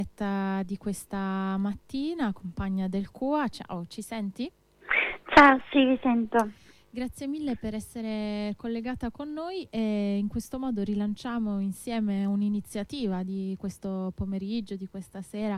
Di questa mattina, compagna del CUA. Ciao, ci senti? Ciao, sì, vi sento. Grazie mille per essere collegata con noi e in questo modo rilanciamo insieme un'iniziativa di questo pomeriggio, di questa sera,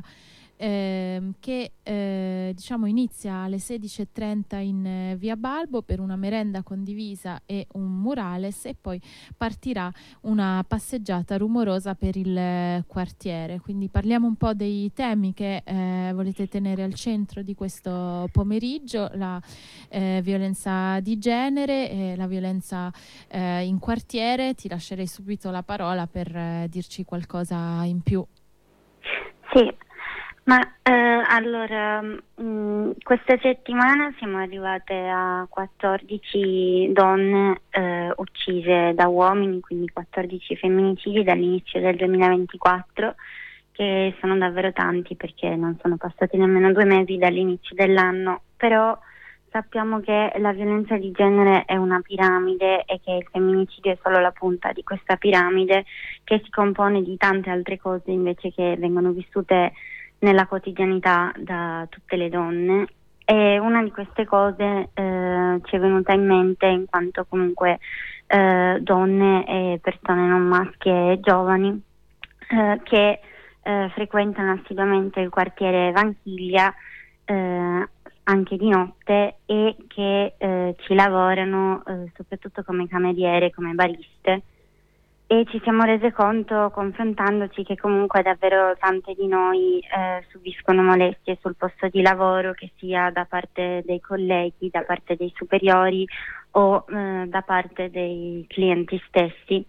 che diciamo inizia alle 16:30 in via Balbo per una merenda condivisa e un murales, e poi partirà una passeggiata rumorosa per il quartiere. Quindi parliamo un po' dei temi che volete tenere al centro di questo pomeriggio: la violenza di genere e la violenza in quartiere. Ti lascerei subito la parola per dirci qualcosa in più. Sì, ma allora, questa settimana siamo arrivate a 14 donne uccise da uomini, quindi 14 femminicidi dall'inizio del 2024, che sono davvero tanti perché non sono passati nemmeno 2 mesi dall'inizio dell'anno, però sappiamo che la violenza di genere è una piramide e che il femminicidio è solo la punta di questa piramide, che si compone di tante altre cose invece che vengono vissute nella quotidianità da tutte le donne. E una di queste cose ci è venuta in mente in quanto comunque donne e persone non maschie giovani che frequentano assiduamente il quartiere Vanchiglia anche di notte, e che ci lavorano soprattutto come cameriere, come bariste, e ci siamo rese conto, confrontandoci, che comunque davvero tante di noi subiscono molestie sul posto di lavoro, che sia da parte dei colleghi, da parte dei superiori o da parte dei clienti stessi.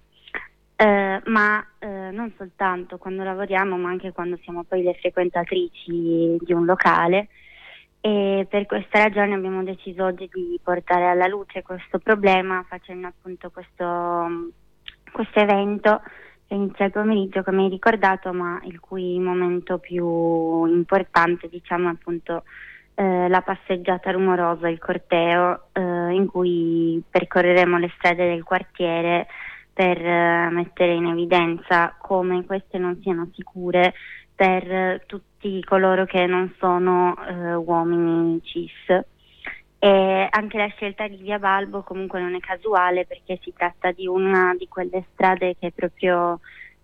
Ma non soltanto quando lavoriamo, ma anche quando siamo poi le frequentatrici di un locale. E per questa ragione abbiamo deciso oggi di portare alla luce questo problema facendo appunto questo evento che inizia il pomeriggio, come hai ricordato, ma il cui momento più importante, diciamo, è appunto la passeggiata rumorosa, il corteo, in cui percorreremo le strade del quartiere per mettere in evidenza come queste non siano sicure per tutti coloro che non sono uomini cis. E anche la scelta di via Balbo comunque non è casuale, perché si tratta di una di quelle strade che proprio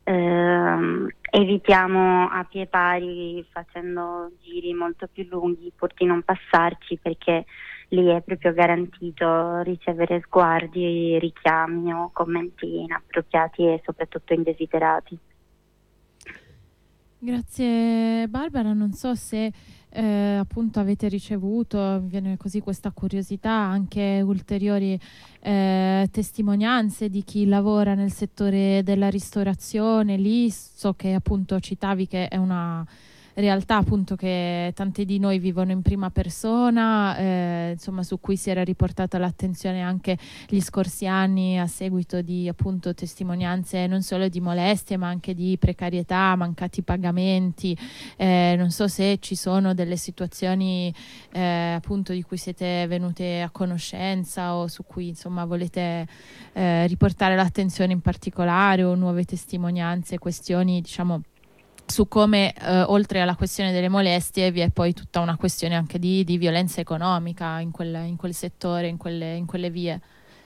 evitiamo a piè pari, facendo giri molto più lunghi pur di non passarci, perché lì è proprio garantito ricevere sguardi, richiami o commenti inappropriati e soprattutto indesiderati. Grazie Barbara, non so se appunto avete ricevuto, mi viene così questa curiosità, anche ulteriori testimonianze di chi lavora nel settore della ristorazione. Lì so che appunto citavi che è una realtà appunto che tanti di noi vivono in prima persona, insomma, su cui si era riportata l'attenzione anche gli scorsi anni a seguito di appunto testimonianze non solo di molestie ma anche di precarietà, mancati pagamenti. Non so se ci sono delle situazioni appunto di cui siete venute a conoscenza o su cui insomma volete riportare l'attenzione in particolare, o nuove testimonianze, questioni, diciamo, su come oltre alla questione delle molestie vi è poi tutta una questione anche di violenza economica in quel settore, in quelle vie.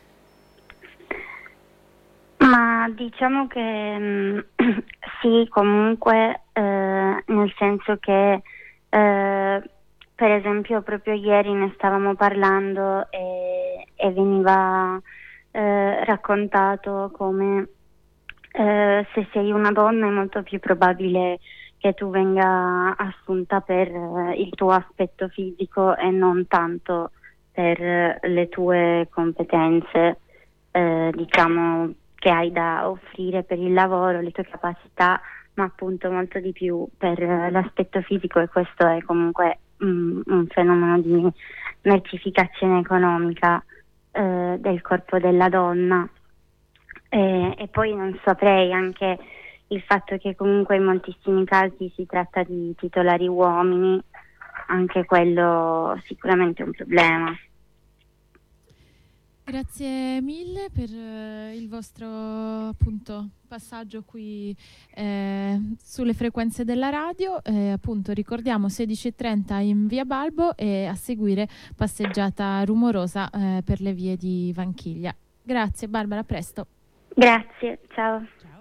Ma diciamo che sì, comunque, nel senso che per esempio proprio ieri ne stavamo parlando e veniva raccontato come se sei una donna è molto più probabile che tu venga assunta per il tuo aspetto fisico e non tanto per le tue competenze, diciamo, che hai da offrire per il lavoro, le tue capacità, ma appunto molto di più per l'aspetto fisico, e questo è comunque un fenomeno di mercificazione economica del corpo della donna. E poi non saprei, anche il fatto che comunque in moltissimi casi si tratta di titolari uomini, anche quello sicuramente è un problema. Grazie mille per il vostro appunto passaggio qui sulle frequenze della radio. Appunto ricordiamo 16:30 in via Balbo e a seguire passeggiata rumorosa per le vie di Vanchiglia. Grazie Barbara, a presto. Grazie, ciao.